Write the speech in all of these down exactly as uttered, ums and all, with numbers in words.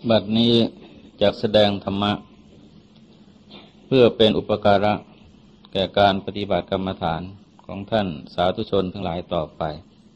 บัดนี้จะแสดงธรรมะเพื่อเป็นอุปการะแก่การปฏิบัติกรรมฐานของท่านสาธุชนทั้งหลายต่อไป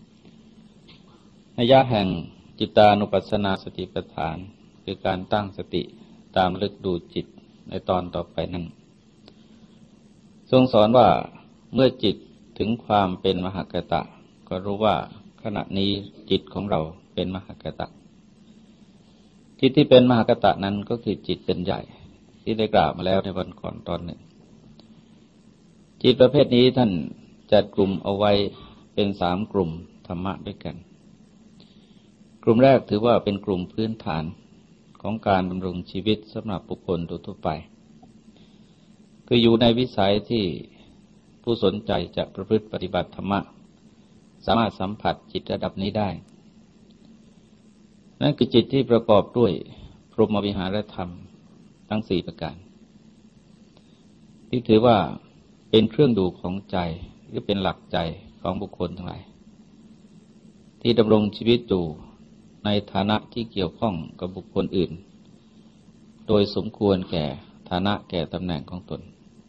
นัยยะแห่งจิตานุปัสสนาสติปัฏฐานคือการตั้งสติตามลึกดูจิตในตอนต่อไปนั้นทรงสอนว่าเมื่อจิตถึงความเป็นมหากตะก็รู้ว่าขณะนี้จิตของเราเป็นมหากตะจิตที่เป็นมหากตะนั้นก็คือจิตเป็นใหญ่ที่ได้กล่าวมาแล้วในวันก่อนตอนหนึ่งจิตประเภทนี้ท่านจัดกลุ่มเอาไว้เป็นสามกลุ่มธรรมะด้วยกันกลุ่มแรกถือว่าเป็นกลุ่มพื้นฐานของการดำรงชีวิตสำหรับบุคคลทั่วไปคืออยู่ในวิสัยที่ผู้สนใจจะประพฤติปฏิบัติธรรมะสามารถสัมผัสจิตระดับนี้ได้นั่นคือจิตที่ประกอบด้วยพรหมวิหารธรรมทั้งสี่ประการที่ถือว่าเป็นเครื่องดูของใจหรือเป็นหลักใจของบุคคลทั้งหลายที่ดำรงชีวิตอยู่ในฐานะที่เกี่ยวข้องกับบุคคลอื่นโดยสมควรแก่ฐานะแก่ตำแหน่งของตน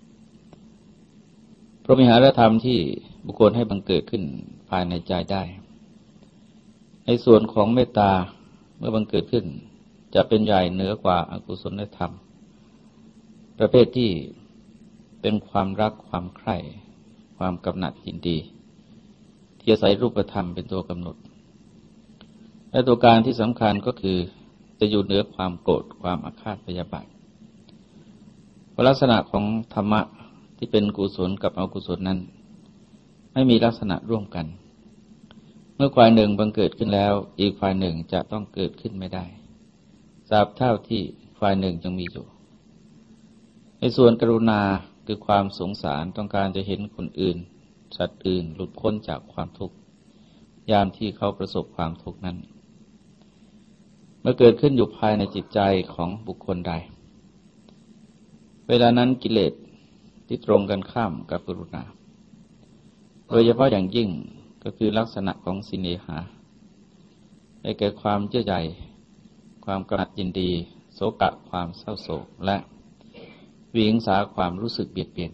พรหมวิหารธรรมที่บุคคลให้บังเกิดขึ้นภายในใจได้ในส่วนของเมตตาเมื่อบังเกิดขึ้นจะเป็นใหญ่เหนือกว่าอกุศลธรรมประเภทที่เป็นความรักความใคร่ความกำหนัดยินดีที่อาศัยรูปธรรมเป็นตัวกำหนดและตัวการที่สำคัญก็คือจะอยู่เหนือความโกรธความอาฆาตพยาบาทลักษณะของธรรมะที่เป็นกุศลกับอกุศลนั้นไม่มีลักษณะร่วมกันเมื่อฝ่ายหนึ่งบังเกิดขึ้นแล้วอีกฝ่ายหนึ่งจะต้องเกิดขึ้นไม่ได้ตราบเท่าที่ฝ่ายหนึ่งยังมีอยู่ในส่วนกรุณาคือความสงสารต้องการจะเห็นคนอื่นสัตว์อื่นหลุดพ้นจากความทุกข์ยามที่เขาประสบความทุกข์นั้นเมื่อเกิดขึ้นอยู่ภายในจิตใจของบุคคลใดเวลานั้นกิเลสที่ตรงกันข้ามกับกรุณาโดยเฉพาะอย่างยิ่งก็คือลักษณะของสิเนหาได้แก่ความเยื่อใยความกำหนัดยินดีโศกะความเศร้าโศกและวิหิงสาความรู้สึกเบียดเบียน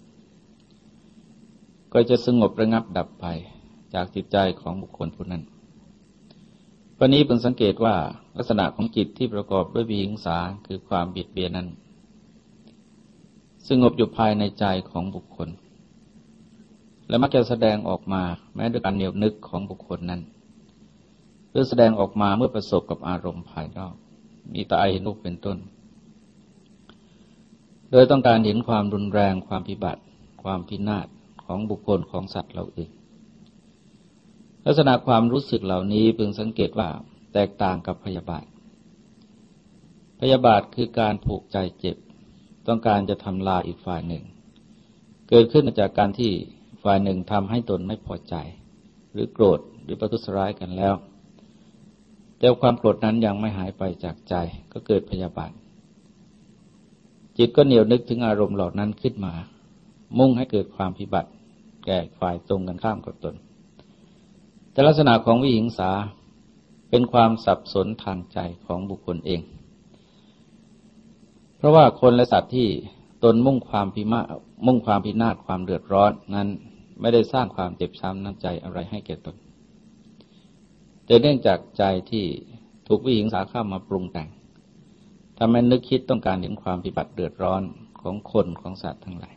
ก็จะสงบระงับดับไปจากจิตใจของบุคคลผู้นั้นวันนี้เพิ่งสังเกตว่าลักษณะของจิตที่ประกอบด้วยวิหิงสาคือความเบียดเบียนนั้นสงบอยู่ภายในใจของบุคคลและมักจะแสดงออกมาแม้ด้วยการเหนียวนึกของบุคคลนั้นหรือแสดงออกมาเมื่อประสบกับอารมณ์ภายนอกมีตาเห็นรูปเป็นต้นโดยต้องการเห็นความรุนแรงความพิบัติความพินาศของบุคคลของสัตว์เหล่าอื่นลักษณะความรู้สึกเหล่านี้พึงสังเกตว่าแตกต่างกับพยาบาทพยาบาทคือการผูกใจเจ็บต้องการจะทำลายอีกฝ่ายหนึ่งเกิดขึ้นจากการที่ฝ่ายหนึ่งทำให้ตนไม่พอใจหรือโกรธหรือประทุษร้ายกันแล้วแต่ความโกรธนั้นยังไม่หายไปจากใจก็เกิดพยาบาทจิตก็เหนียวนึกถึงอารมณ์เหล่านั้นขึ้นมามุ่งให้เกิดความพิบัติแก่ฝ่ายตรงกันข้ามกับตนแต่ลักษณะของวิหิงสาเป็นความสับสนทางใจของบุคคลเองเพราะว่าคนและสัตว์ที่ตนมุ่งความพิมามุ่งความพินาศความเดือดร้อนนั้นไม่ได้สร้างความเจ็บช้ำน้ำใจอะไรให้แก่ตนแต่เนื่องจากใจที่ถูกวิหิงสาเข้ามาปรุงแต่งทำให้นึกคิดต้องการเห็นความพิบัติเดือดร้อนของคนของสัตว์ทั้งหลาย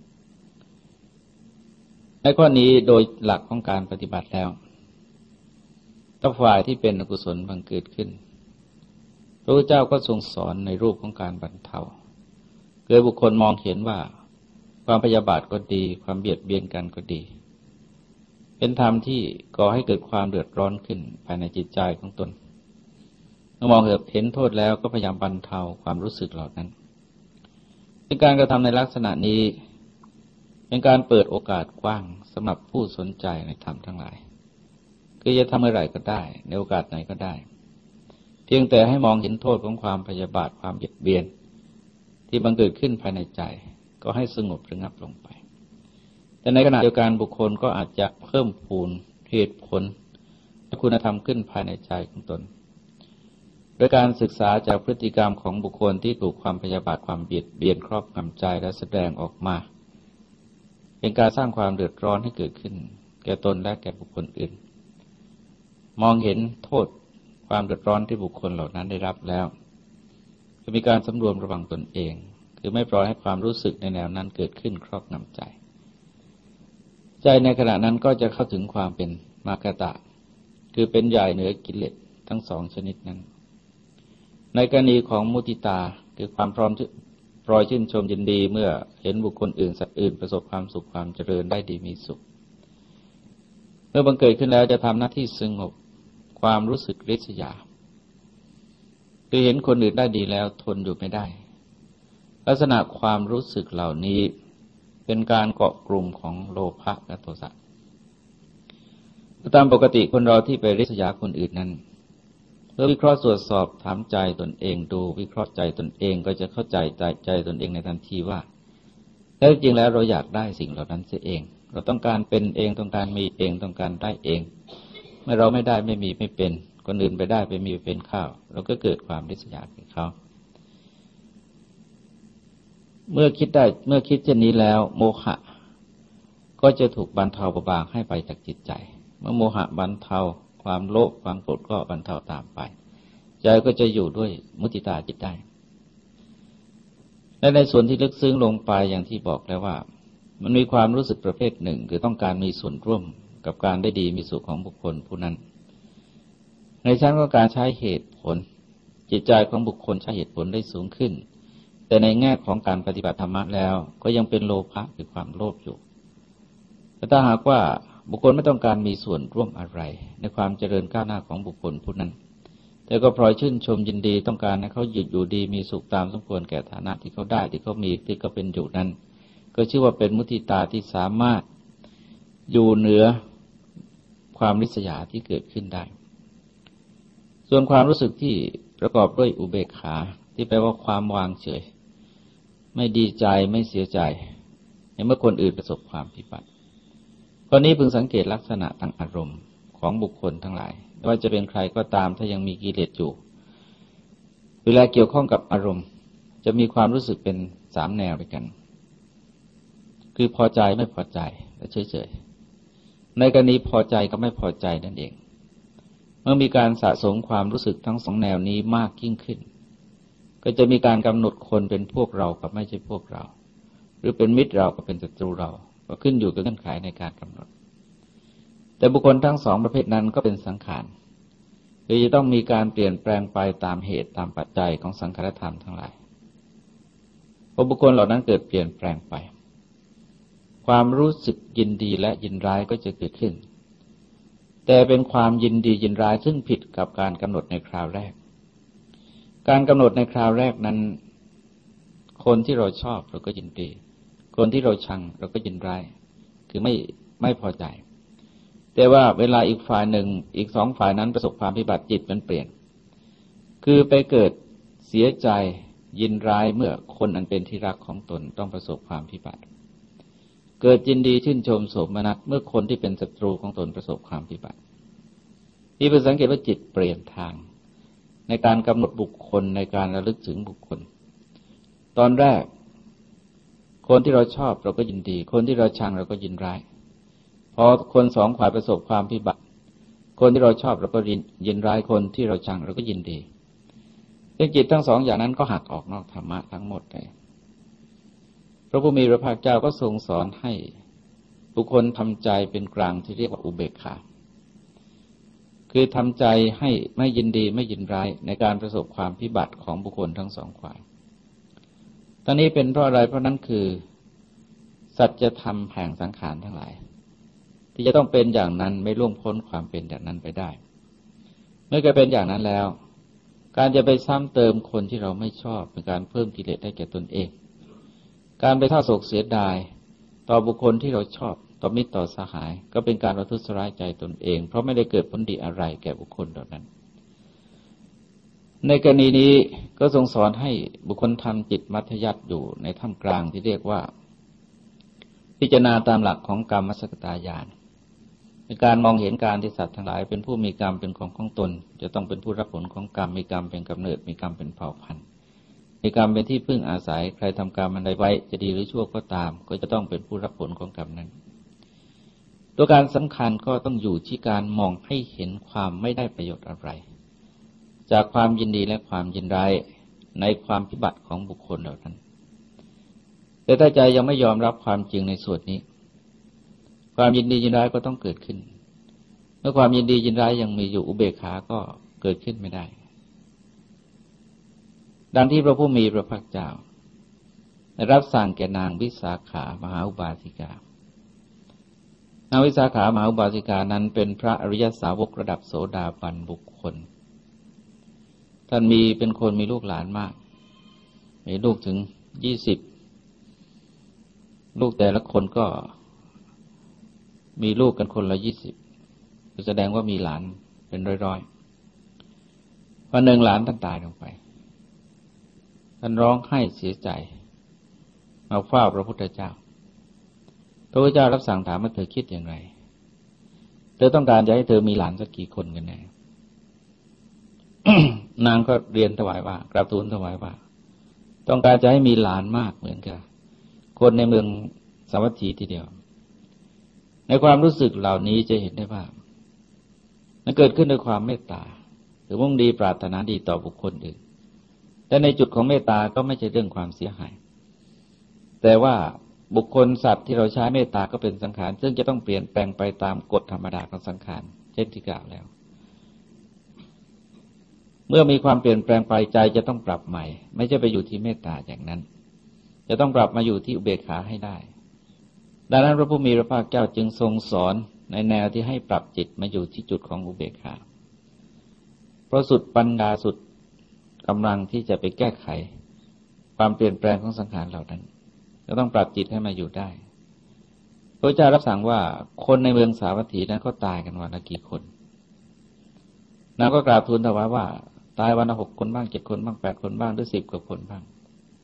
ในข้อนี้โดยหลักของการปฏิบัติแล้วถ้าฝ่ายที่เป็นอกุศลบังเกิดขึ้นพระพุทธเจ้าก็ทรงสอนในรูปของการบรรเทาเกิดบุคคลมองเห็นว่าความพยาบาทก็ดีความเบียดเบียนกันก็ดีเป็นธรรมที่ก่อให้เกิดความเดือดร้อนขึ้นภายในจิตใจของตนเมื่อมองเห็นโทษแล้วก็พยายามบรรเทาความรู้สึกเหล่านั้นเป็นการกระทำในลักษณะนี้เป็นการเปิดโอกาสกว้างสำหรับผู้สนใจในธรรมทั้งหลายคือจะทำเมื่อไหร่ก็ได้ในโอกาสไหนก็ได้เพียงแต่ให้มองเห็นโทษของความพยาบาทความเบียดเบียนที่บังเกิดขึ้นภายในใจก็ให้สงบระงับลงไปแต่ในขณะเดียวกันบุคคลก็อาจจะเพิ่มพูนเหตุผลและคุณธรรมขึ้นภายในใจของตนโดยการศึกษาจากพฤติกรรมของบุคคลที่ถูกความพยาบาทความเบียดเบียนครอบงำใจและแสดงออกมาเป็นการสร้างความเดือดร้อนให้เกิดขึ้นแก่ตนและแก่บุคคลอื่นมองเห็นโทษความเดือดร้อนที่บุคคลเหล่านั้นได้รับแล้วจะมีการสำรวมระวังตนเองคือไม่ปล่อยให้ความรู้สึกในแนวนั้นเกิดขึ้นครอบงำใจใจในขณะนั้นก็จะเข้าถึงความเป็นมากตะคือเป็นใหญ่เหนือกิเลสทั้งสองชนิดนั้นในกรณีของมุทิตาคือความพร้อมปล่อยชื่นชมยินดีเมื่อเห็นบุคคลอื่นสัตว์อื่นประสบความสุขความเจริญได้ดีมีสุขเมื่อบังเกิดขึ้นแล้วจะทำหน้าที่สงบความรู้สึกริษยาคือเห็นคนอื่นได้ดีแล้วทนอยู่ไม่ได้ลักษณะความรู้สึกเหล่านี้เป็นการเกาะกลุ่มของโลภะและโทสะตามปกติคนเราที่ไปริษยาคนอื่นนั้นเมื่อวิเคราะห์ตรวจสอบถามใจตนเองดูวิเคราะห์ใจตนเองก็จะเข้าใจใจใจตนเองในทันทีว่าแท้จริงแล้วเราอยากได้สิ่งเหล่านั้นเสียเองเราต้องการเป็นเองต้องการมีเองต้องการได้เองเมื่อเราไม่ได้ไม่มีไม่เป็นคนอื่นไปได้ไปมีไปเป็นข้าวเราก็เกิดความริษยาแก่เขาเมื่อคิดได้เมื่อคิดเช่นนี้แล้วโมหะก็จะถูกบรรเทาเบาบางให้ไปจากจิตใจเมื่อโมหะบรรเทาความโลภความโกรธก็บรรเทาตามไปใจก็จะอยู่ด้วยมุทิตาจิตได้และในส่วนที่ลึกซึ้งลงไปอย่างที่บอกแล้วว่ามันมีความรู้สึกประเภทหนึ่งคือต้องการมีส่วนร่วมกับการได้ดีมีสุขของบุคคลผู้นั้นในชั้นของการใช้เหตุผลจิตใจของบุคคลใช้เหตุผลได้สูงขึ้นแต่ในแง่ของการปฏิบัติธรรมะแล้วก็ยังเป็นโลภะคือความโลภอยู่แต่ถ้าหากว่าบุคคลไม่ต้องการมีส่วนร่วมอะไรในความเจริญก้าวหน้าของบุคคลผู้นั้นแต่ก็พลอยชื่นชมยินดีต้องการให้เขาหยุดอยู่ดีมีสุขตามสมควรแก่ฐานะที่เขาได้ที่เขามีที่เขาเป็นอยู่นั้นก็ชื่อว่าเป็นมุทิตาที่สามารถอยู่เหนือความริษยาที่เกิดขึ้นได้ส่วนความรู้สึกที่ประกอบด้วยอุเบกขาที่แปลว่าความวางเฉยไม่ดีใจไม่เสียใจในเมื่อคนอื่นประสบความพิบัติข้อนี้พึงสังเกตลักษณะทางอารมณ์ของบุคคลทั้งหลายไม่ว่าจะเป็นใครก็ตามถ้ายังมีกิเลสอยู่เวลาเกี่ยวข้องกับอารมณ์จะมีความรู้สึกเป็นสามแนวด้วยกันคือพอใจไม่พอใจและเฉยๆในกรณีพอใจกับไม่พอใจนั่นเองเมื่อมีการสะสมความรู้สึกทั้งสองแนวนี้มากยิ่งขึ้นก็จะมีการกำหนดคนเป็นพวกเรากับไม่ใช่พวกเราหรือเป็นมิตรเรากับเป็นศัตรูเราก็ขึ้นอยู่กับเงื่อนไขในการกำหนดแต่บุคคลทั้งสองประเภทนั้นก็เป็นสังขารคือจะต้องมีการเปลี่ยนแปลงไปตามเหตุตามปัจจัยของสังขารธรรมทั้งหลายพอบุคคลเหล่านั้นเกิดเปลี่ยนแปลงไปความรู้สึกยินดีและยินร้ายก็จะเกิดขึ้นแต่เป็นความยินดียินร้ายซึ่งผิดกับการกำหนดในคราวแรกการกำหนดในคราวแรกนั้นคนที่เราชอบเราก็ยินดีคนที่เราชังเราก็ยินร้ายคือไม่ไม่พอใจแต่ว่าเวลาอีกฝ่ายหนึ่งอีกสองฝ่ายนั้นประสบความพิบัติจิตมันเปลี่ยนคือไปเกิดเสียใจยินร้ายเมื่อคนอันเป็นที่รักของตนต้องประสบความพิบัติเกิดยินดีชื่นชมโสมนัสเมื่อคนที่เป็นศัตรูของตนประสบความพิบัติที่เป็นสังเกตว่าจิตเปลี่ยนทางในการกำหนดบุคคลในการระลึกถึงบุคคลตอนแรกคนที่เราชอบเราก็ยินดีคนที่เราชังเราก็ยินร้ายพอคนสองฝ่ายประสบความพิบัติคนที่เราชอบเราก็ยินร้ายคนที่เราชังเราก็ยินดีซึ่งจิตทั้งสองอย่างนั้นก็หักออกนอกธรรมะทั้งหมดเลยพระผู้มีพระภาคเจ้าก็ทรงสอนให้บุคคลทำใจเป็นกลางที่เรียกว่าอุเบกขาคือทำใจให้ไม่ยินดีไม่ยินร้ายในการประสบความพิบัติของบุคคลทั้งสองฝ่ายตอนนี้เป็นเพราะอะไรเพราะนั้นคือสัจธรรมแห่งสังขารทั้งหลายที่จะต้องเป็นอย่างนั้นไม่ล่วงพ้นความเป็นอย่างนั้นไปได้เมื่อเกิดเป็นอย่างนั้นแล้วการจะไปซ้ำเติมคนที่เราไม่ชอบเป็นการเพิ่มกิเลสให้แก่ตนเองการไปเศร้าโศกเสียดายต่อบุคคลที่เราชอบต่อมิตรต่อสหายก็เป็นการประทุษร้ายใจตนเองเพราะไม่ได้เกิดผลดีอะไรแก่บุคคลเหล่านั้นในกรณีนี้ก็ทรงสอนให้บุคคลทำจิตมัธยัสถ์อยู่ในท่ามกลางที่เรียกว่าพิจารณาตามหลักของกรรมสกตาญาณในการมองเห็นการที่สัตว์ทั้งหลายเป็นผู้มีกรรมเป็นของของตนจะต้องเป็นผู้รับผลของกรรมมีกรรมเป็นกำเนิดมีกรรมเป็นเผ่าพันธุ์มีกรรมเป็นที่พึ่งอาศัยใครทำกรรมอันใดไว้จะดีหรือชั่วก็ตามก็จะต้องเป็นผู้รับผลของกรรมนั้นตัวการสำคัญก็ต้องอยู่ที่การมองให้เห็นความไม่ได้ประโยชน์อะไรจากความยินดีและความยินร้ายในความพิบัติของบุคคลเหล่านั้นแต่ถ้าใจยังไม่ยอมรับความจริงในส่วนนี้ความยินดียินร้ายก็ต้องเกิดขึ้นเมื่อความยินดียินร้ายยังมีอยู่อุเบกขาก็เกิดขึ้นไม่ได้ดังที่พระผู้มีพระภาคเจ้าได้รับสั่งแก่นางวิสาขามหาอุบาสิกานางวิสาขามหาอุบาสิกานั้นเป็นพระอริยสาวกระดับโสดาบันบุคคลท่านมีเป็นคนมีลูกหลานมากมีลูกถึงยี่สิบลูกแต่ละคนก็มีลูกกันคนละยี่สิบแสดงว่ามีหลานเป็นร้อยๆวันหนึ่งหลานท่านตายลงไปท่านร้องไห้เสียใจมาเฝ้าพระพุทธเจ้าพระพุทธเจ้ารับสั่งถามว่าเธอคิดอย่างไรเธอต้องการจะให้เธอมีหลานสักกี่คนกันแน่ นางก็เรียนถวายว่ากราบทูลถวายว่าต้องการจะให้มีหลานมากเหมือนกันคนในเมืองสาวัตถีทีเดียวในความรู้สึกเหล่านี้จะเห็นได้ว่ามันเกิดขึ้นด้วยความเมตตาหรือมุ่งดีปรารถนาดีต่อบุคคลอื่นแต่ในจุดของเมตตาก็ไม่ใช่เรื่องความเสียหายแต่ว่าบุคคลสัตว์ที่เราใช้เมตตาก็เป็นสังขารซึ่งจะต้องเปลี่ยนแปลงไปตามกฎธรรมดาของสังขารเช่นที่กล่าวแล้วเมื่อมีความเปลี่ยนแปลงไปใจจะต้องปรับใหม่ไม่ใช่ไปอยู่ที่เมตตาอย่างนั้นจะต้องปรับมาอยู่ที่อุเบกขาให้ได้ดังนั้นพระผู้มีพระภาคเจ้าจึงทรงสอนในแนวที่ให้ปรับจิตมาอยู่ที่จุดของอุเบกขาเพราะสุดปัญญาสุดกำลังที่จะไปแก้ไขความเปลี่ยนแปลงของสังขารเหล่านั้นจะต้องปรับจิตให้มาอยู่ได้พระเจ้ารับสั่งว่าคนในเมืองสาวัตถีนั้นก็ตายกันวันละกี่คนนางก็กราบทูลถวายว่าตายวันละหกคนบ้างเจ็ดคนบ้างแปดคนบ้างหรือสิบกว่าคนบ้าง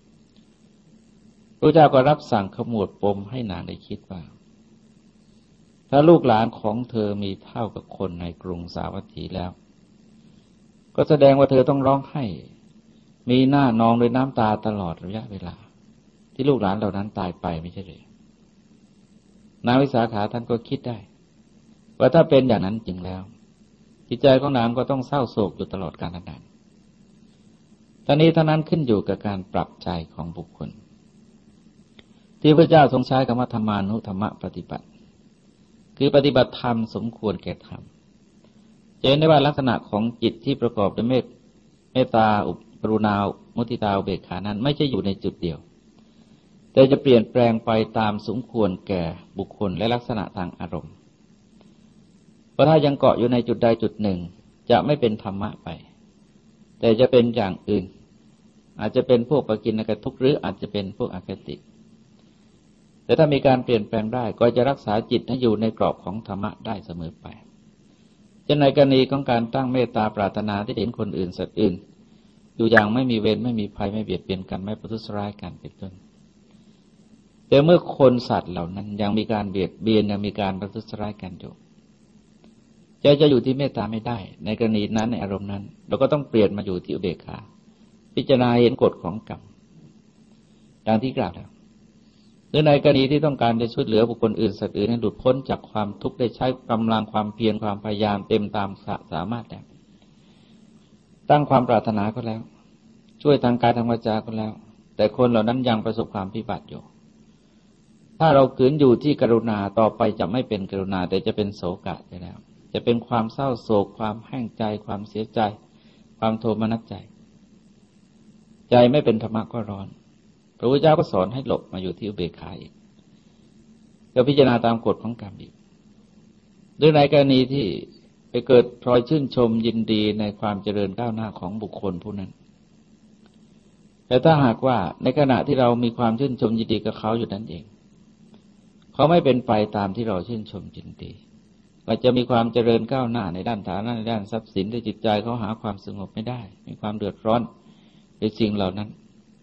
พระเจ้าก็รับสั่งขมวดปมให้นางได้คิดว่าถ้าลูกหลานของเธอมีเท่ากับคนในกรุงสาวัตถีแล้วก็แสดงว่าเธอต้องร้องไห้มีหน้านองด้วยน้ำตาตลอดระยะเวลาที่ลูกหลานเหล่านั้นตายไปไม่ใช่หรือนางวิสาขาท่านก็คิดได้ว่าถ้าเป็นอย่างนั้นจริงแล้วจิตใจของนางก็ต้องเศร้าโศกอยู่ตลอดกาลนานทั้งนี้ทั้งนั้นขึ้นอยู่กับการปรับใจของบุคคลที่พระเจ้าทรงใช้คำว่าธรรมานุธรรมปฏิบัติคือปฏิบัติธรรมสมควรแก่ธรรมจะเห็นได้ว่าลักษณะของจิตที่ประกอบด้วยเมตเมตตาอุกรุณามุทิตาอุเบกขานั้นไม่ใช่อยู่ในจุดเดียวแต่จะเปลี่ยนแปลงไปตามสมควรแก่บุคคลและลักษณะทางอารมณ์เพราะถ้ายังเกาะอยู่ในจุดใดจุดหนึ่งจะไม่เป็นธรรมะไปแต่จะเป็นอย่างอื่นอาจจะเป็นพวกปกิณกทุกข์หรืออาจจะเป็นพวกอคติแต่ถ้ามีการเปลี่ยนแปลงได้ก็จะรักษาจิตให้อยู่ในกรอบของธรรมะได้เสมอไปเช่นในกรณีของการตั้งเมตตาปรารถนาที่เห็นคนอื่นสัตว์อื่นอยู่อย่างไม่มีเวรไม่มีภัยไม่เบียดเบียนกันไม่ประทุษร้ายกันเป็นต้นแต่เมื่อคนสัตว์เหล่านั้นยังมีการเบียดเบียนยังมีการประทุษร้ายกันอยู่ใจจะอยู่ที่เมตตาไม่ได้ในกรณีนั้นในอารมณ์นั้นเราก็ต้องเปลี่ยนมาอยู่ที่อุเบกขาพิจารณาเห็นกฎของกรรมดังที่กล่าวแล้วหรือในกรณีที่ต้องการจะช่วยเหลือบุคคลอื่นสัตว์อื่นให้หลุดพ้นจากความทุกข์ได้ใช้กำลังความเพียรความพยายามเต็มตามสามารถแล้วตั้งความปรารถนาก็แล้วช่วยทางกายทางวาจาก็แล้วแต่คนเหล่านั้นยังประสบความพิบัติอยู่ถ้าเราขืนอยู่ที่กรุณาต่อไปจะไม่เป็นกรุณาแต่จะเป็นโศกะไปแล้วจะเป็นความเศร้าโศกความแห้งใจความเสียใจความโทมนัสใจใจไม่เป็นธรรมะก็ร้อนพระพุทธเจ้าก็สอนให้หลบมาอยู่ที่อุเบกขาอีกก็พิจารณาตามกฎของกรรมอีกหรือในกรณีที่ไปเกิดพลอยชื่นชมยินดีในความเจริญก้าวหน้าของบุคคลผู้นั้นแต่ถ้าหากว่าในขณะที่เรามีความชื่นชมยินดีกับเขาอยู่นั่นเองเขาไม่เป็นไปตามที่เราชื่นชมยินดีว่าจะมีความเจริญก้าวหน้าในด้านฐานะในด้านทรัพย์สินในจิตใจเขาหาความสงบไม่ได้มีความเดือดร้อนในสิ่งเหล่านั้น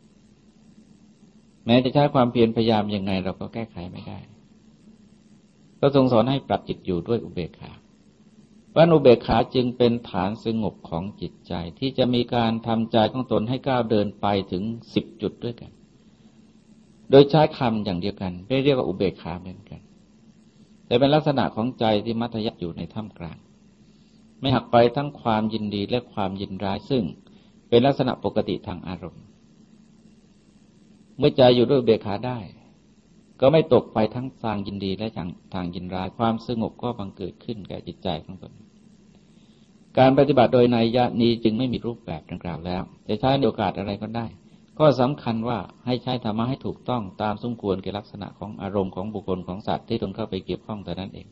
แม้จะใช้ความเพียรพยายามยังไงเราก็แก้ไขไม่ได้ก็ทรงสอนให้ปรับจิตอยู่ด้วยอุเบกขาเพราะอุเบกขาจึงเป็นฐานสงบของจิตใจที่จะมีการทำใจของตนให้ก้าวเดินไปถึงสิบจุดด้วยกันโดยใช้คำอย่างเดียวกันได้เรียกว่าอุเบกขาเหมือนกันแต่เป็นลักษณะของใจที่มัธยัสถ์อยู่ในท่ามกลางไม่หักไปทั้งความยินดีและความยินร้ายซึ่งเป็นลักษณะปกติทางอารมณ์เมื่อใจอยู่ด้วยอุเบกขาได้ก็ไม่ตกไปทั้งทางยินดีและทางทางยินร้ายความสงบก็บังเกิดขึ้นแก่จิตใจของตนการปฏิบัติโดยนัยยะนี้จึงไม่มีรูปแบบดังกล่าวแล้วจะใช้ในโอกาสอะไรก็ได้ก็สำคัญว่าให้ใช้ธรรมะให้ถูกต้องตามสมควรแก่ลักษณะของอารมณ์ของบุคคลของสัตว์ที่ตนเข้าไปเกี่ยวข้องแต่นั้นเอง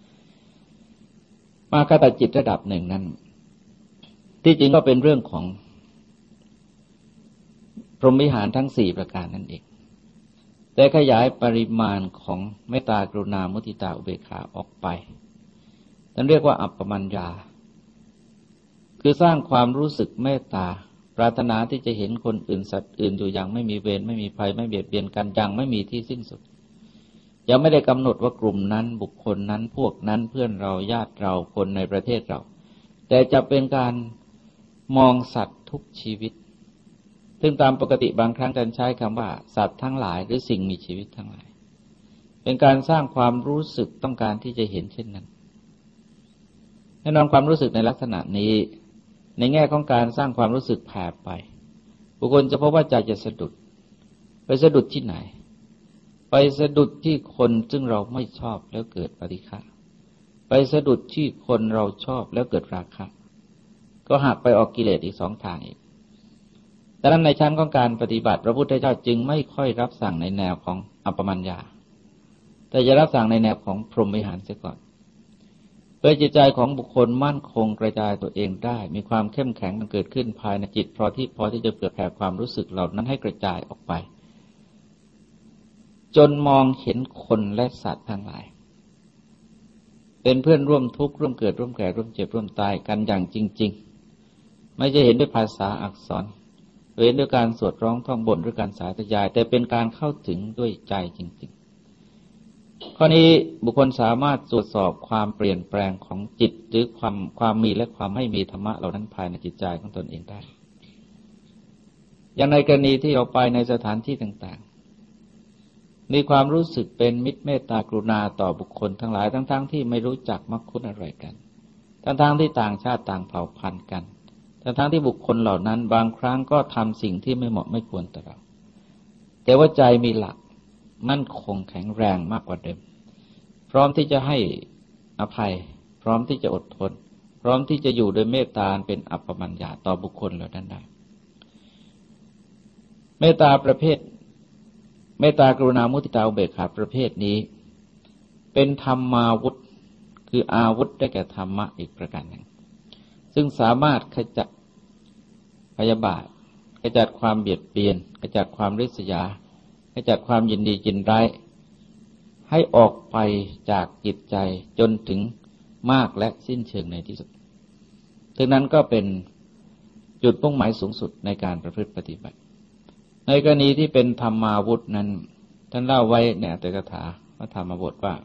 มากตัดจิตระดับหนึ่งนั้นที่จริงก็เป็นเรื่องของพรหมวิหารทั้งสี่ประการนั่นเองแต่ขยายปริมาณของเมตตากรุณามุทิตาอุเบกขาออกไปนั่นเรียกว่าอัปปมัญญาคือสร้างความรู้สึกเมตตาปรารถนาที่จะเห็นคนอื่นสัตว์อื่นอยู่อย่างไม่มีเวรไม่มีภัยไม่เบียดเบียนกันอย่างไม่มีที่สิ้นสุดยังไม่ได้กำหนดว่ากลุ่มนั้นบุคคลนั้นพวกนั้นเพื่อนเราญาติเราคนในประเทศเราแต่จะเป็นการมองสัตว์ทุกชีวิตซึ่งตามปกติบางครั้งท่านใช้คำว่าสัตว์ทั้งหลายหรือสิ่งมีชีวิตทั้งหลายเป็นการสร้างความรู้สึกต้องการที่จะเห็นเช่นนั้นแน่นอนความรู้สึกในลักษณะนี้ในแง่ของการสร้างความรู้สึกแผ่ไปบุคคลจะพบว่าใจจะสะดุดไปสะดุดที่ไหนไปสะดุดที่คนซึ่งเราไม่ชอบแล้วเกิดปฏิฆะไปสะดุดที่คนเราชอบแล้วเกิดราคะก็หักไปออกกิเลสอีกสองทางอีกดังนั้นในชั้นของการปฏิบัติพระพุทธเจ้าจึงไม่ค่อยรับสั่งในแนวของอัปปมัญญาแต่จะรับสั่งในแนวของพรหมวิหารเสียก่อนเพื่อจิตใจของบุคคลมั่นคงกระจายตัวเองได้มีความเข้มแข็งเกิดขึ้นภายในจิตพอที่พอที่จะเผยแผ่ความรู้สึกเหล่านั้นให้กระจายออกไปจนมองเห็นคนและสัตว์ทั้งหลายเป็นเพื่อนร่วมทุกข์ร่วมเกิดร่วมแก่ร่วมเจ็บร่วมตายกันอย่างจริงๆไม่ใช่เห็นด้วยภาษาอักษรเห็นด้วยการสวดร้องท่องบนหรือการสาธยายแต่เป็นการเข้าถึงด้วยใจจริงๆข้อนี้บุคคลสามารถตรวจสอบความเปลี่ยนแปลงของจิตหรือความความมีและความไม่มีธรรมะเหล่านั้นภายในจิตใจของตนเองได้อย่างในกรณีที่เราไปในสถานที่ต่างๆมีความรู้สึกเป็นมิตรเมตตากรุณาต่อบุคคลทั้งหลายทั้งๆ ท, ที่ไม่รู้จักมักคุ้นอะไรกันทั้งๆ ท, ที่ต่างชาติต่างเผ่าพันธุ์กันทั้งๆ ที่บุคคลเหล่านั้นบางครั้งก็ทำสิ่งที่ไม่เหมาะไม่ควรต่อเราแต่ว่าใจมีหลักมั่นคงแข็งแรงมากกว่าเดิมพร้อมที่จะให้อภัยพร้อมที่จะอดทนพร้อมที่จะอยู่โดยเมตตาเป็นอัปปมัญญาต่อบุคคลเหล่านั้นได้เมตตาประเภทเมตตากรุณามุทิตาอุเบกขาประเภทนี้เป็นธรรมาวุธคืออาวุธได้แก่ธรรมะอีกประการหนึ่งซึ่งสามารถขจัดพยาบาทขจัดความเบียดเบียนขจัดความริษยาขจัดความยินดียินร้ายให้ออกไปจากจิตใจจนถึงมากและสิ้นเชิงในที่สุดถึงนั้นก็เป็นจุดมุ่งหมายสูงสุดในการประพฤติปฏิบัติในกรณีที่เป็นธรรมาวุธนั้นท่านเล่าไว้ในอัตถกถาพระธรรมบทว่า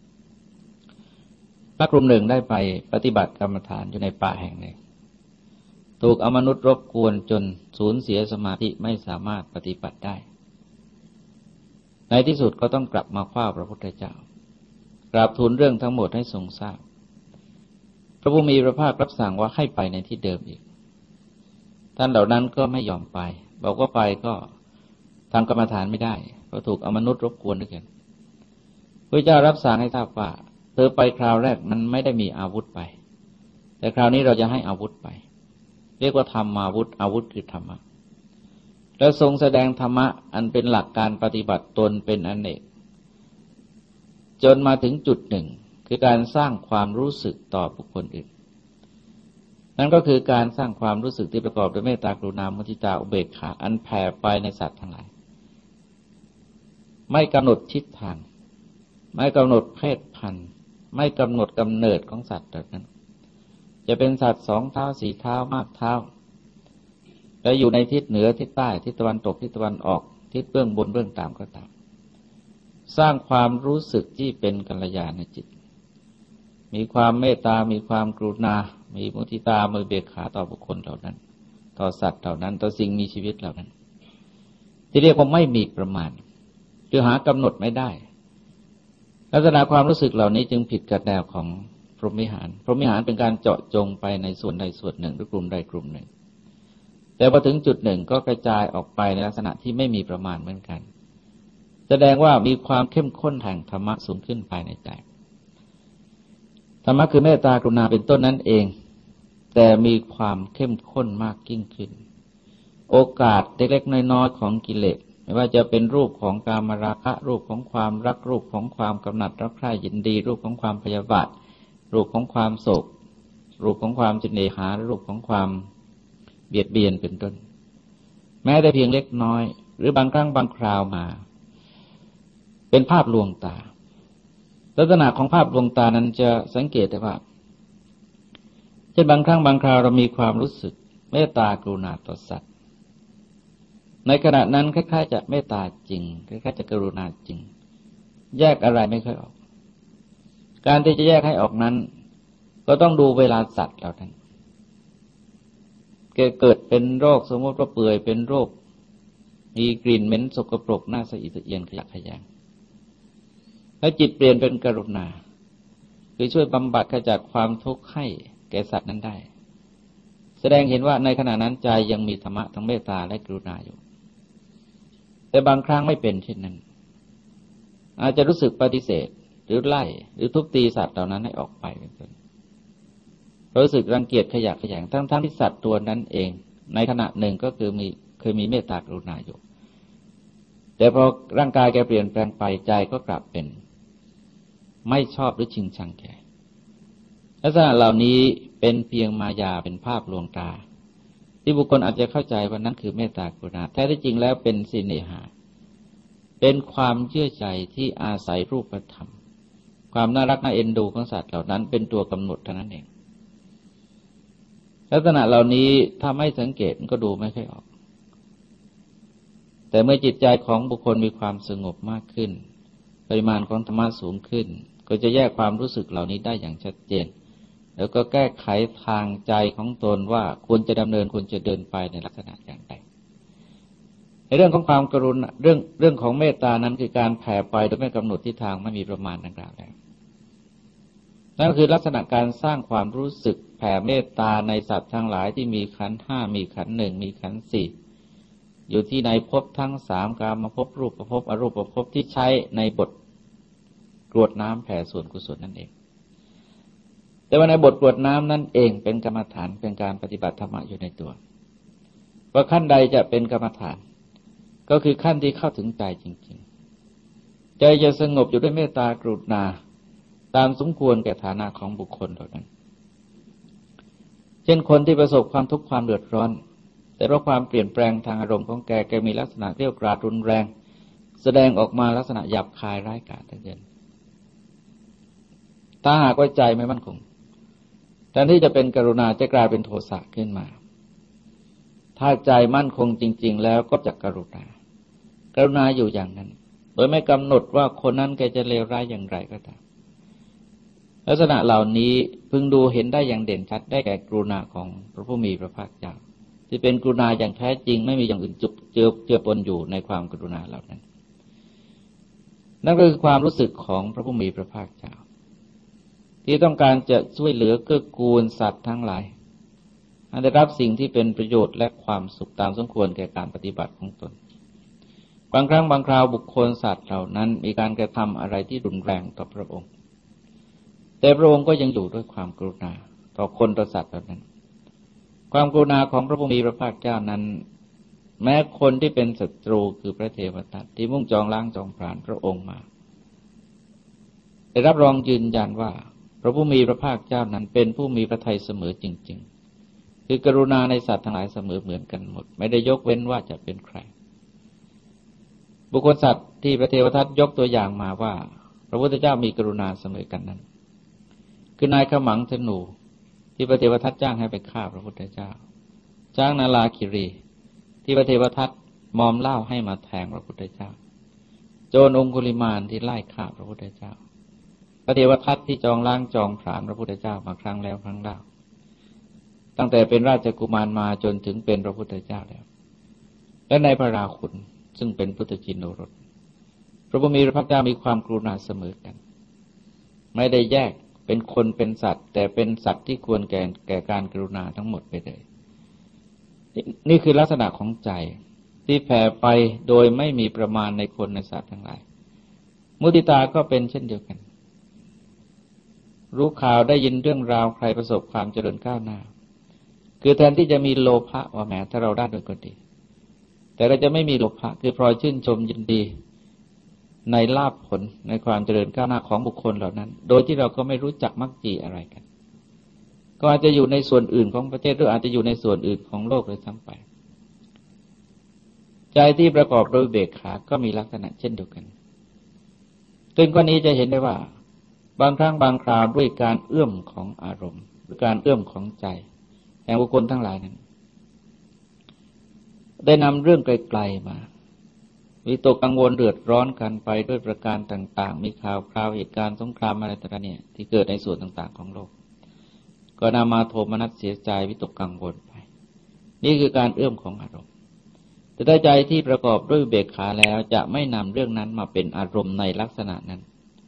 พระกลุ่มหนึ่งได้ไปปฏิบัติกรรมฐานอยู่ในป่าแห่งหนึ่งถูกอมนุษย์รบกวนจนสูญเสียสมาธิไม่สามารถปฏิบัติได้ในที่สุดก็ต้องกลับมาคว้าพระพุทธเจ้ากราบทูลเรื่องทั้งหมดให้ทรงทราบพระผู้มีพระภาครับสั่งว่าให้ไปในที่เดิมอีกท่านเหล่านั้นก็ไม่ยอมไปบอกว่าไปก็ทำกรรมฐานไม่ได้เพราะถูกอมนุษย์รบกวนด้วยกันพระเจ้ารับสั่งให้ทราบว่าเธอไปคราวแรกมันไม่ได้มีอาวุธไปแต่คราวนี้เราจะให้อาวุธไปเรียกว่าธรรมาวุธอาวุธคือธรรมะแล้วทรงแสดงธรรมะอันเป็นหลักการปฏิบัติตนเป็นอเนกจนมาถึงจุดหนึ่งคือการสร้างความรู้สึกต่อบุคคลอื่นนั่นก็คือการสร้างความรู้สึกที่ประกอบด้วยเมตตากรุณามุทิตาอุเบกขาอันแผ่ไปในสัตว์ทั้งหลายไม่กำหนดทิศทางไม่กำหนดเพศพันธุ์ไม่กำหนดกำเนิดของสัตว์เหล่านั้นจะเป็นสัตว์สองเท้าสี่เท้ามากเท้าและอยู่ในทิศเหนือทิศใต้ทิศตะวันตกทิศตะวันออกทิศเบื้องบนเบื้องต่ำก็ตามสร้างความรู้สึกที่เป็นกัลยาณจิตมีความเมตตามีความกรุณามีมุทิตาเมื่อเบียดขาต่อบุคคลเหล่านั้นต่อสัตว์เหล่านั้นต่อสิ่งมีชีวิตเหล่านั้นที่เรียกว่าไม่มีประมาณคือหากำหนดไม่ได้ลักษณะความรู้สึกเหล่านี้จึงผิดกับแนวของพรหมวิหารพรหมวิหารเป็นการเจาะจงไปในส่วนใดส่วนหนึ่งหรือกลุ่มใดกลุ่มหนึ่งแต่พอถึงจุดหนึ่งก็กระจายออกไปในลักษณะที่ไม่มีประมาณเหมือนกันแสดงว่ามีความเข้มข้นแห่งธรรมะสูงขึ้นภายในใจธรรมะคือเมตตากรุณาเป็นต้นนั้นเองแต่มีความเข้มข้นมากยิ่งขึ้นโอกาสเล็กๆน้อยๆของกิเลสไม่ว่าจะเป็นรูปของกามราคะรูปของความรักรูปของความกำหนัดรักใคร่ยินดีรูปของความพยาบาทรูปของความโศกรูปของความจินเนหารูปของความเบียดเบียนเป็นต้นแม้แต่เพียงเล็กน้อยหรือบางครั้งบางคราวมาเป็นภาพลวงตาลักษณะของภาพลวงตานั้นจะสังเกตได้ว่าเช่นบางครั้งบางคราวเรามีความรู้สึกเมตตากรุณาต่อสัตว์ในขณะนั้นคล้ายๆจะเมตตาจริงคล้ายๆจะกรุณาจริงแยกอะไรไม่ค่อยออกการที่จะแยกให้ออกนั้นก็ต้องดูเวลาสัตว์เหล่านั้นเกิดเป็นโรคสมมติว่าเปื่อยเป็นโรคมีกลิ่นเหม็นสกปรกน่าสะอิดสะเอียนขยะแขยงแล้วจิตเปลี่ยนเป็นกรุณาคือช่วยบำบัดขจัดความทุกข์ให้แก่สัตว์นั้นได้แสดงเห็นว่าในขณะนั้นใจยังมีธรรมะทั้งเมตตาและกรุณาอยู่แต่บางครั้งไม่เป็นเช่นนั้นอาจจะรู้สึกปฏิเสธหรือไล่หรือทุบตีสัตว์เหล่านั้นให้ออกไปเป็นต้นรู้สึกรังเกียจขยะแขยงทั้งๆที่สัตว์ตัวนั้นเองในขณะหนึ่งก็คือมีเคยมีเมตตากรุณาอยู่แต่พอร่างกายแกเปลี่ยนแปลงไปใจก็กลับเป็นไม่ชอบหรือชิงชังแกลักษณะเหล่านี้เป็นเพียงมายาเป็นภาพลวงตาที่บุคคลอาจจะเข้าใจว่านั้นคือเมตตากรุณาแท้ที่จริงแล้วเป็นสิเนหาเป็นความเชื่อใจที่อาศัยรูปธรรมความน่ารักน่าเอ็นดูของสัตว์เหล่านั้นเป็นตัวกำหนดเท่านั้นเองลักษณะเหล่านี้ถ้าไม่สังเกตมันก็ดูไม่ค่อยออกแต่เมื่อจิตใจของบุคคลมีความสงบมากขึ้นปริมาณของธรรมะสูงขึ้นก็จะแยกความรู้สึกเหล่านี้ได้อย่างชัดเจนแล้วก็แก้ไขทางใจของตนว่าควรจะดำเนินควรจะเดินไปในลักษณะอย่างไรในเรื่องของความกรุณาเรื่องเรื่องของเมตตานั้นคือการแผ่ไปโดยไม่กำหนดทิศทางไม่มีประมาณดังกล่าวแล้วนั่นคือลักษณะการสร้างความรู้สึกแผ่เมตตาในสัตว์ทั้งหลายที่มีขันธ์ห้ามีขันธ์หนึ่งมีขันธ์สี่อยู่ที่ในภพทั้งสามกามภพรูปภพอรูปภพที่ใช้ในบทกรวดน้ำแผ่ส่วนกุศลนั่นเองแต่ว่าในบทกรวดน้ำนั่นเองเป็นกรรมฐานเป็นการปฏิบัติธรรมะอยู่ในตัวว่าขั้นใดจะเป็นกรรมฐานก็คือขั้นที่เข้าถึงใจจริงๆใจจะสงบอยู่ด้วยเมตตากรุณาตามสมควรแก่ฐานะของบุคคลเหล่านั้นเช่นคนที่ประสบความทุกข์ความเดือดร้อนแต่เพราะความเปลี่ยนแปลงทางอารมณ์ของแกแกมีลักษณะเกรี้ยวกราดรุนแรงแสดงออกมาลักษณะหยาบคายร้ายกาจเกินถ้าหากว่าใจไม่มั่นคงแทนที่จะเป็นกรุณาจะกลายเป็นโทสะขึ้นมาถ้าใจมั่นคงจริงๆแล้วก็จะกรุณากรุณาอยู่อย่างนั้นโดยไม่กำหนดว่าคนนั้นแกจะเลวร้ายอย่างไรก็ตามลักษณะเหล่านี้พึงดูเห็นได้อย่างเด่นชัดได้แก่กรุณาของพระผู้มีพระภาคเจ้าที่เป็นกรุณาอย่างแท้จริงไม่มีอย่างอื่นจุบเจือเจือปนอยู่ในความกรุณาเหล่านั้นนั่นก็คือความรู้สึกของพระผู้มีพระภาคเจ้าที่ต้องการจะช่วยเหลือเกื้อกูลสัตว์ทั้งหลายให้ได้รับสิ่งที่เป็นประโยชน์และความสุขตามสมควรแก่การปฏิบัติของตนบางครั้งบางคราวบุคคลสัตว์เหล่านั้นมีการกระทำอะไรที่รุนแรงต่อพระองค์แต่พระองค์ก็ยังอยู่ด้วยความกรุณาต่อคนต่อสัตว์เหล่านั้นความกรุณาของพระผู้มีพระภาคเจ้านั้นแม้คนที่เป็นศัตรูคือพระเทวทัตที่มุ่งจองล้างจองผลาญพระองค์มาได้รับรองยืนยันว่าพระผู้มีพระภาคเจ้านั้นเป็นผู้มีพระทัยเสมอจริงๆคือกรุณาในสัตว์ทั้งหลายเสมอเหมือนกันหมดไม่ได้ยกเว้นว่าจะเป็นใครบุคคลสัตว์ที่พระเทวทัตยกตัวอย่างมาว่าพระพุทธเจ้ามีกรุณาเสมอกันนั้นคือนายขมังธนูที่พระเทวทัตจ้างให้ไปฆ่าพระพุทธเจ้าจ้างนาลาคิรีที่พระเทวทัตมอมเหล้าให้มาแทงพระพุทธเจ้าโจรองคุลิมานที่ไล่ฆ่าพระพุทธเจ้าพระเทวทัตที่จองล้างจองผลาญพระพุทธเจ้ามาครั้งแล้วครั้งเล่าตั้งแต่เป็นราชกุมารมาจนถึงเป็นพระพุทธเจ้าแล้วและในพระราหุลซึ่งเป็นพุทธชินโนรสพระผู้มีพระภาคเจ้ามีความกรุณาเสมอกันไม่ได้แยกเป็นคนเป็นสัตว์แต่เป็นสัตว์ที่ควรแก่แก่การกรุณาทั้งหมดไปเลยนี่คือลักษณะของใจที่แผ่ไปโดยไม่มีประมาณในคนในสัตว์ทั้งหลายมุทิตาก็เป็นเช่นเดียวกันรู้ข่าวได้ยินเรื่องราวใครประสบความเจริญก้าวหน้าคือแทนที่จะมีโลภะว่าแหมถ้าเราได้โดยก็ดีแต่เราจะไม่มีโลภะคือพลอยชื่นชมยินดีในลาภผลในความเจริญก้าวหน้าของบุคคลเหล่านั้นโดยที่เราก็ไม่รู้จักมรรคจีอะไรกันก็อาจจะอยู่ในส่วนอื่นของประเทศหรืออาจจะอยู่ในส่วนอื่นของโลกเลยซ้ำไปใจที่ประกอบโดยเบกขาก็มีลักษณะเช่นเดียวกันซึ่งข้อนี้จะเห็นได้ว่าบางครั้งบางคราวด้วยการเอื้อมของอารมณ์หรือการเอื้อมของใจแห่งบุคคลทั้งหลายนั้นได้นำเรื่องไกลๆมาวิตกกังวลเดือดร้อนกันไปด้วยประการต่างๆมีข่าวคราวเหตุการณ์สงครามอะไรต่างๆเนี่ยที่เกิดในส่วนต่างๆของโลกก็นำมาโทมนัสเสียใจวิตกกังวลไปนี่คือการเอื้อมของอารมณ์แต่ถ้าใจที่ประกอบด้วยอุเบกขาแล้วจะไม่นำเรื่องนั้นมาเป็นอารมณ์ในลักษณะนั้น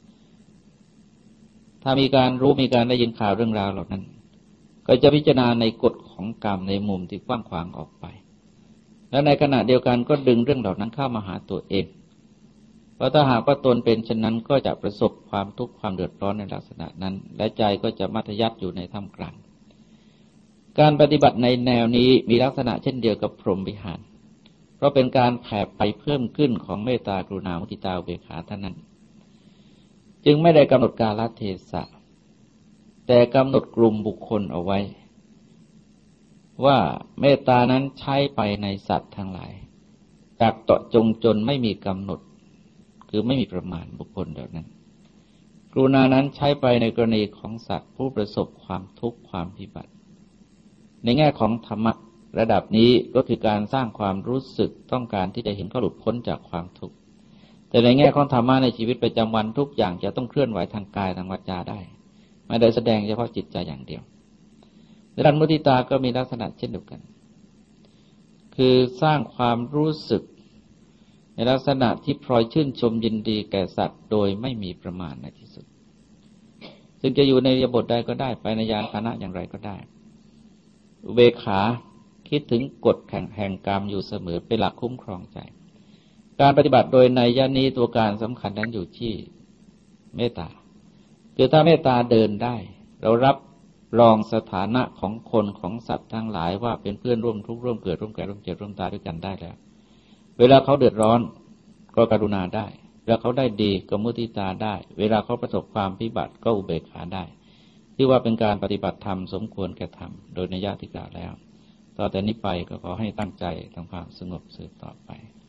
ถ้ามีการรู้มีการได้ยินข่าวเรื่องราวเหล่านั้นก็จะพิจารณาในกฎของกรรมในมุมที่กว้างขวางออกไปและในขณะเดียวกันก็ดึงเรื่องเหล่านั้นเข้ามาหาตัวเองเพราะถ้าหากว่าตนเป็นเช่นนั้นก็จะประสบความทุกข์ความเดือดร้อนในลักษณะนั้นและใจก็จะมัธยัสถ์อยู่ในท่ามกลางการปฏิบัติในแนวนี้มีลักษณะเช่นเดียวกับพรหมวิหารเพราะเป็นการแผ่ไปเพิ่มขึ้นของเมตตากรุณามุทิตาอุเบกขาเท่านั้นจึงไม่ได้กำหนดกาลเทศะแต่กำหนดกลุ่มบุคคลเอาไว้ว่าเมตตานั้นใช้ไปในสัตว์ทั้งหลายจากเจาะจงจนไม่มีกำหนดคือไม่มีประมาณบุคคลเหล่านั้นกรุณานั้นใช้ไปในกรณีของสัตว์ผู้ประสบความทุกข์ความพิบัติในแง่ของธรรมะระดับนี้ก็คือการสร้างความรู้สึกต้องการที่จะเห็นเขาหลุดพ้นจากความทุกข์แต่ในแง่ของธรรมะในชีวิตประจำวันทุกอย่างจะต้องเคลื่อนไหวทางกายทางวาจาได้ไม่ได้แสดงเฉพาะจิตใจอย่างเดียวด้านมุทิตาก็มีลักษณะเช่นเดียวกันคือสร้างความรู้สึกในลักษณะที่พลอยชื่นชมยินดีแก่สัตว์โดยไม่มีประมาณในที่สุดซึ่งจะอยู่ในอิริยาบถใดก็ได้ไปในยานพาหนะอย่างไรก็ได้อุเบกขาคิดถึงกฎแห่งกรรมอยู่เสมอเป็นหลักคุ้มครองใจการปฏิบัติโดยในยะนี้ตัวการสำคัญนั้นอยู่ที่เมตตาคือถ้าเมตตาเดินได้เรารับรองสถานะของคนของสัตว์ทั้งหลายว่าเป็นเพื่อนร่วมทุกข์ร่วมเกิดร่วมแก่ร่วมเจ็บร่วมตายด้วยกันได้แล้วเวลาเขาเดือดร้อนก็กรุณาได้เวลาเขาได้ดีก็มุทิตาได้เวลาเขาประสบความพิบัติก็อุเบกขาได้ที่ว่าเป็นการปฏิบัติธรรมสมควรแก่ธรรมโดยนัยยะที่กล่าวแล้วต่อแต่นี้ไปก็ขอให้ตั้งใจทำความสงบสืบต่อไป